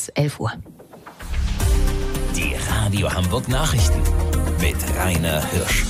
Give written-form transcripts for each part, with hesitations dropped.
bis 11 Uhr. Die Radio Hamburg Nachrichten mit Rainer Hirsch.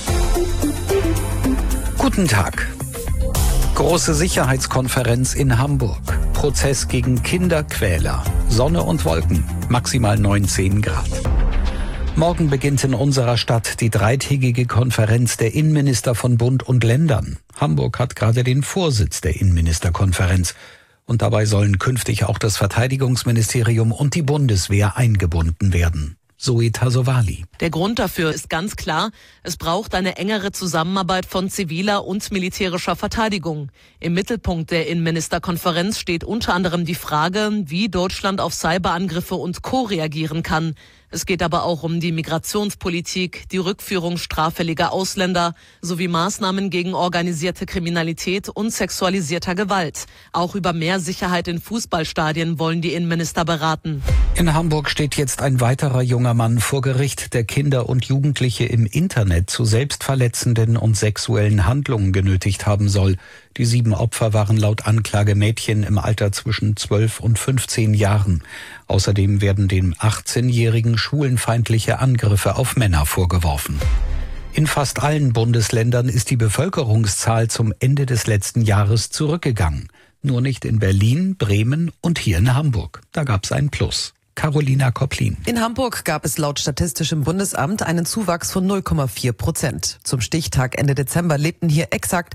Guten Tag. Große Sicherheitskonferenz in Hamburg. Prozess gegen Kinderquäler. Sonne und Wolken. Maximal 19 Grad. Morgen beginnt in unserer Stadt die dreitägige Konferenz der Innenminister von Bund und Ländern. Hamburg hat gerade den Vorsitz der Innenministerkonferenz. Und dabei sollen künftig auch das Verteidigungsministerium und die Bundeswehr eingebunden werden. Zoe Tassovali. Der Grund dafür ist ganz klar, es braucht eine engere Zusammenarbeit von ziviler und militärischer Verteidigung. Im Mittelpunkt der Innenministerkonferenz steht unter anderem die Frage, wie Deutschland auf Cyberangriffe und Co. reagieren kann. Es geht aber auch um die Migrationspolitik, die Rückführung straffälliger Ausländer sowie Maßnahmen gegen organisierte Kriminalität und sexualisierter Gewalt. Auch über mehr Sicherheit in Fußballstadien wollen die Innenminister beraten. In Hamburg steht jetzt ein weiterer junger Mann vor Gericht, der Kinder und Jugendliche im Internet zu selbstverletzenden und sexuellen Handlungen genötigt haben soll. Die 7 Opfer waren laut Anklage Mädchen im Alter zwischen 12 und 15 Jahren. Außerdem werden dem 18-Jährigen schwulenfeindliche Angriffe auf Männer vorgeworfen. In fast allen Bundesländern ist die Bevölkerungszahl zum Ende des letzten Jahres zurückgegangen. Nur nicht in Berlin, Bremen und hier in Hamburg. Da gab es ein Plus. Carolina Kopplin. In Hamburg gab es laut Statistischem Bundesamt einen Zuwachs von 0,4%. Zum Stichtag Ende Dezember lebten hier exakt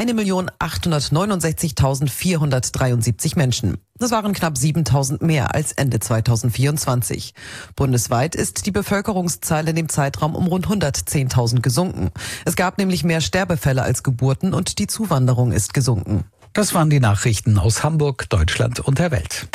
1.869.473 Menschen. Das waren knapp 7.000 mehr als Ende 2024. Bundesweit ist die Bevölkerungszahl in dem Zeitraum um rund 110.000 gesunken. Es gab nämlich mehr Sterbefälle als Geburten und die Zuwanderung ist gesunken. Das waren die Nachrichten aus Hamburg, Deutschland und der Welt.